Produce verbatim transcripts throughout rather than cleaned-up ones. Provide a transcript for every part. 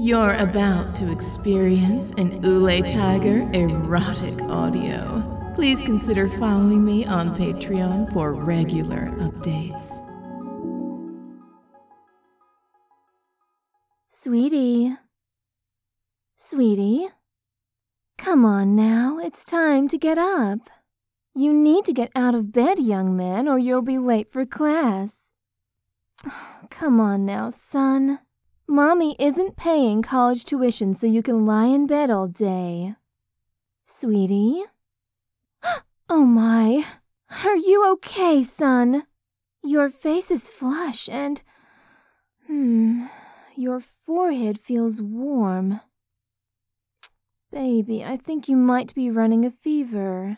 You're about to experience an Ule Tiger erotic audio. Please consider following me on Patreon for regular updates. Sweetie. Sweetie. Come on now, it's time to get up. You need to get out of bed, young man, or you'll be late for class. Come on now, son. Mommy isn't paying college tuition so you can lie in bed all day. Sweetie? Oh my, are you okay, son? Your face is flush and, hmm, your forehead feels warm. Baby, I think you might be running a fever.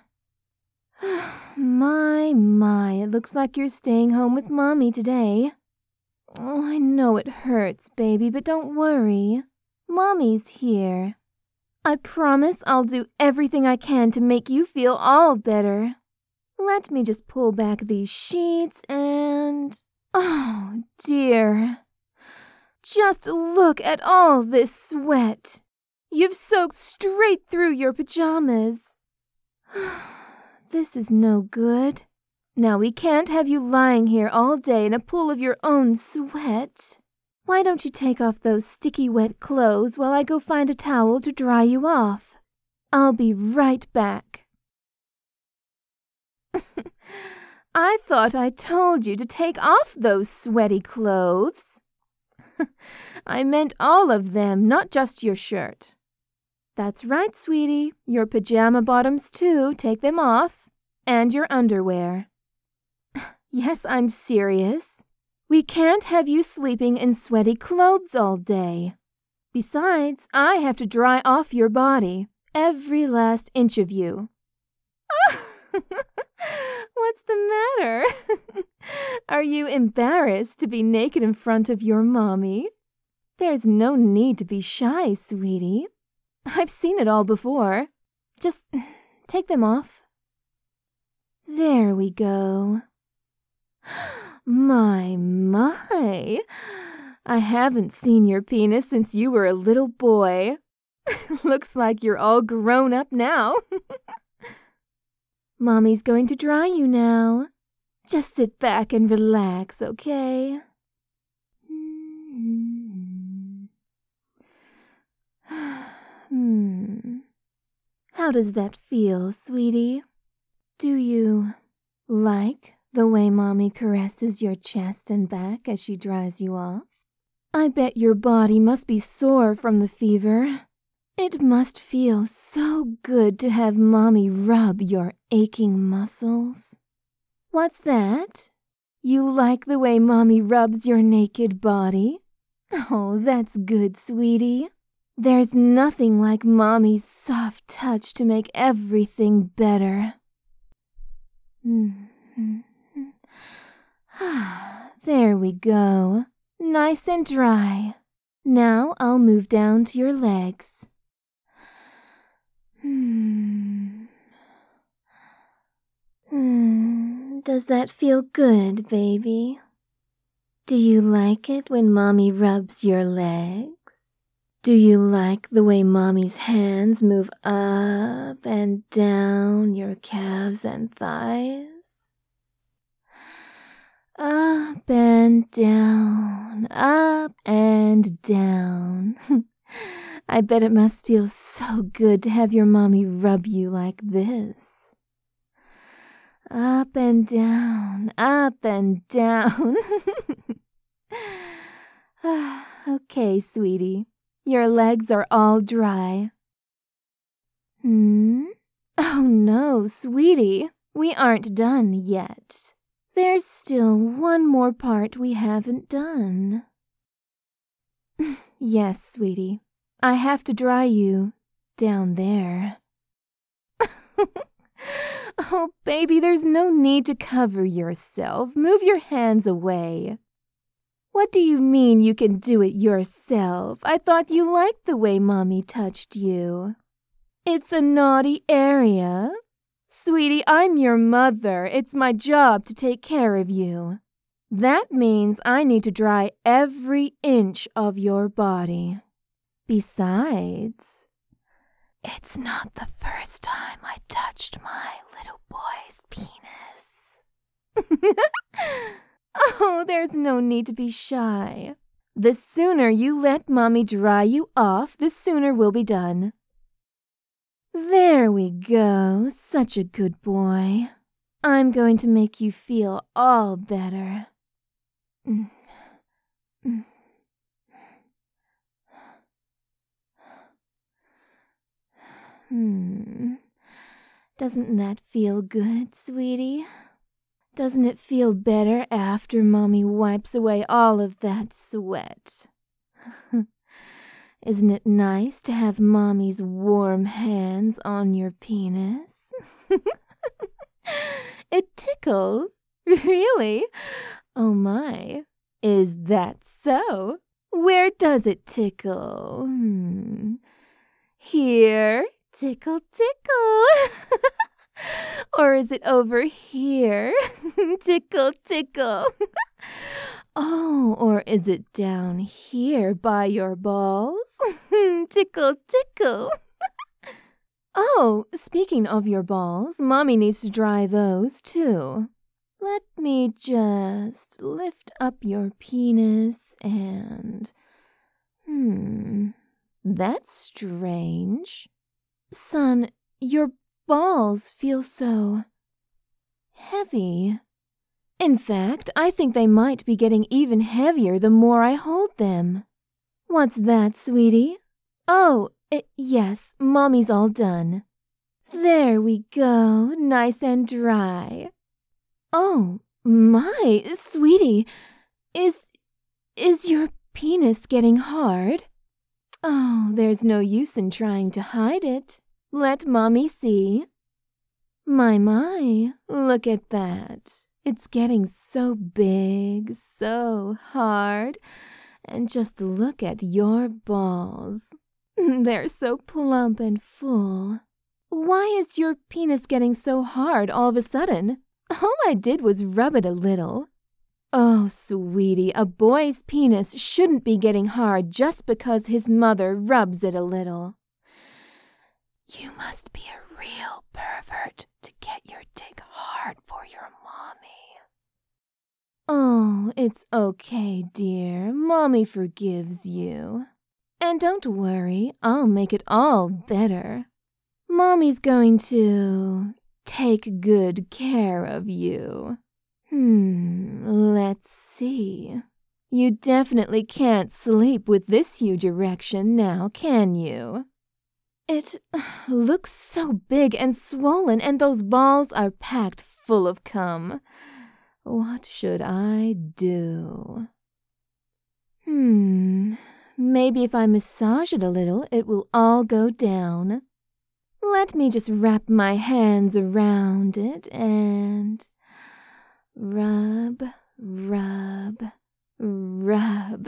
My, my, it looks like you're staying home with Mommy today. Oh, I know it hurts, baby, but don't worry. Mommy's here. I promise I'll do everything I can to make you feel all better. Let me just pull back these sheets and... Oh, dear. Just look at all this sweat. You've soaked straight through your pajamas. This is no good. Now we can't have you lying here all day in a pool of your own sweat. Why don't you take off those sticky wet clothes while I go find a towel to dry you off? I'll be right back. I thought I told you to take off those sweaty clothes. I meant all of them, not just your shirt. That's right, sweetie. Your pajama bottoms, too. Take them off. And your underwear. Yes, I'm serious. We can't have you sleeping in sweaty clothes all day. Besides, I have to dry off your body, every last inch of you. What's the matter? Are you embarrassed to be naked in front of your mommy? There's no need to be shy, sweetie. I've seen it all before. Just take them off. There we go. My, my. I haven't seen your penis since you were a little boy. Looks like you're all grown up now. Mommy's going to dry you now. Just sit back and relax, okay? Hmm. How does that feel, sweetie? Do you like the way Mommy caresses your chest and back as she dries you off? I bet your body must be sore from the fever. It must feel so good to have Mommy rub your aching muscles. What's that? You like the way Mommy rubs your naked body? Oh, that's good, sweetie. There's nothing like Mommy's soft touch to make everything better. There we go. Nice and dry. Now I'll move down to your legs. Hmm. Hmm. Does that feel good, baby? Do you like it when Mommy rubs your legs? Do you like the way Mommy's hands move up and down your calves and thighs? Up and down, up and down. I bet it must feel so good to have your Mommy rub you like this. Up and down, up and down. Okay, sweetie. Your legs are all dry. Hmm? Oh no, sweetie. We aren't done yet. There's still one more part we haven't done. Yes, sweetie. I have to dry you down there. Oh, baby, there's no need to cover yourself. Move your hands away. What do you mean you can do it yourself? I thought you liked the way Mommy touched you. It's a naughty area. Sweetie, I'm your mother. It's my job to take care of you. That means I need to dry every inch of your body. Besides, it's not the first time I touched my little boy's penis. Oh, there's no need to be shy. The sooner you let Mommy dry you off, the sooner we'll be done. There we go. Such a good boy. I'm going to make you feel all better. Mm. Mm. Hmm. Doesn't that feel good, sweetie? Doesn't it feel better after Mommy wipes away all of that sweat? Isn't it nice to have Mommy's warm hands on your penis? It tickles? Really? Oh my. Is that so? Where does it tickle? Hmm. Here? Tickle, tickle. Or is it over here? Tickle, tickle. Oh, or is it down here by your balls? Tickle, tickle. Oh, speaking of your balls, Mommy needs to dry those too. Let me just lift up your penis and... Hmm, that's strange. Son, your balls feel so heavy. In fact, I think they might be getting even heavier the more I hold them. What's that, sweetie? Oh, it, yes, Mommy's all done. There we go, nice and dry. Oh, my, sweetie, is, is your penis getting hard? Oh, there's no use in trying to hide it. Let Mommy see. My, my, look at that. It's getting so big, so hard. And just look at your balls. They're so plump and full. Why is your penis getting so hard all of a sudden? All I did was rub it a little. Oh, sweetie, a boy's penis shouldn't be getting hard just because his mother rubs it a little. You must be a real pervert to get your dick hard for your mommy. Oh, it's okay, dear. Mommy forgives you. And don't worry, I'll make it all better. Mommy's going to take good care of you. Hmm, let's see. You definitely can't sleep with this huge erection now, can you? It looks so big and swollen, and those balls are packed full of cum. What should I do? Hmm, maybe if I massage it a little, it will all go down. Let me just wrap my hands around it and rub, rub, rub.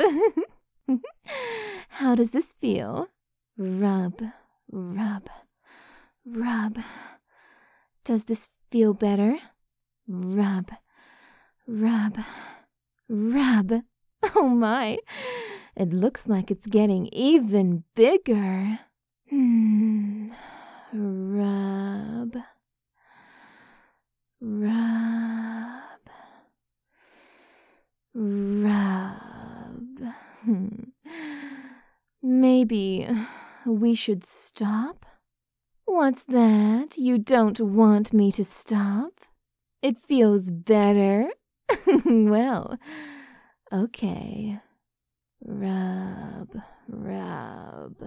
How does this feel? Rub, rub, rub. Does this feel better? Rub, rub, rub. Oh my, it looks like it's getting even bigger. Hmm. Rub, rub, rub. Maybe we should stop? What's that? You don't want me to stop? It feels better? Well, okay. Rub, rub,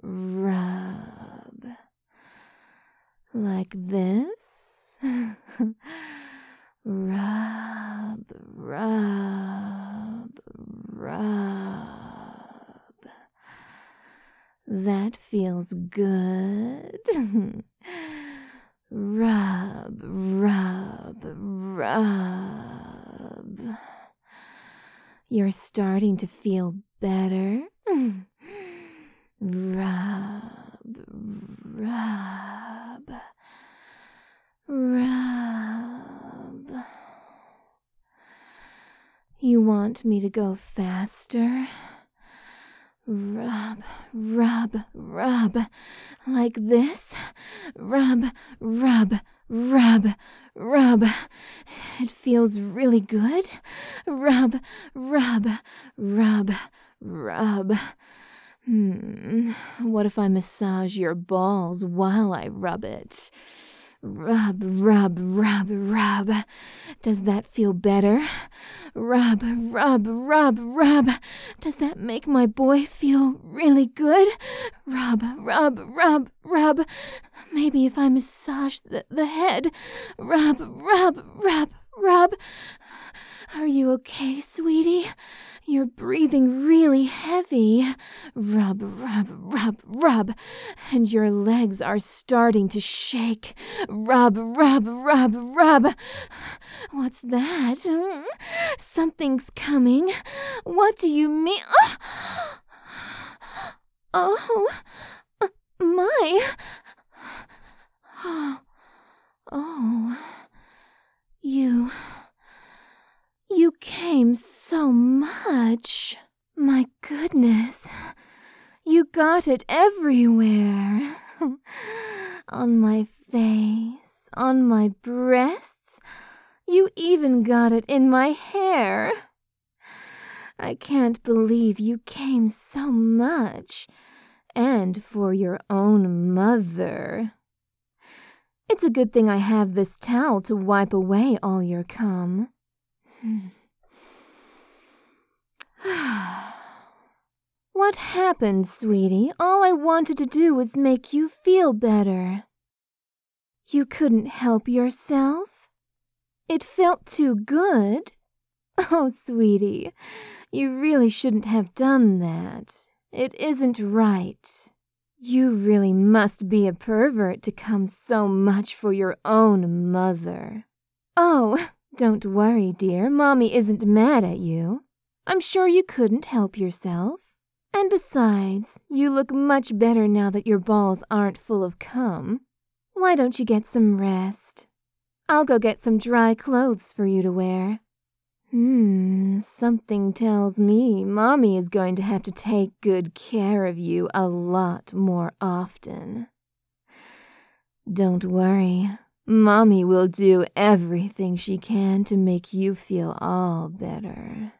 rub. Like this? Rub, rub, rub. That feels good. Rub, rub, rub. You're starting to feel better. Rub, rub, rub. You want me to go faster? Rub, rub, rub, like this. Rub, rub, rub, rub. It feels really good. Rub, rub, rub, rub. Hmm, what if I massage your balls while I rub it? Rub, rub, rub, rub. Does that feel better? Rub, rub, rub, rub. Does that make my boy feel really good? Rub, rub, rub, rub. Maybe if I massage the, the head. Rub, rub, rub, rub. Are you okay, sweetie? You're breathing really heavy. Rub, rub, rub, rub. And your legs are starting to shake. Rub, rub, rub, rub. What's that? Something's coming. What do you mean? Oh, oh my. Oh, oh. You... You came so much. My goodness. You got it everywhere. On my face, on my breasts. You even got it in my hair. I can't believe you came so much. And for your own mother. It's a good thing I have this towel to wipe away all your cum. What happened, sweetie? All I wanted to do was make you feel better. You couldn't help yourself? It felt too good? Oh, sweetie, you really shouldn't have done that. It isn't right. You really must be a pervert to come so much for your own mother. Oh, don't worry, dear. Mommy isn't mad at you. I'm sure you couldn't help yourself. And besides, you look much better now that your balls aren't full of cum. Why don't you get some rest? I'll go get some dry clothes for you to wear. Hmm, something tells me Mommy is going to have to take good care of you a lot more often. Don't worry. Mommy will do everything she can to make you feel all better.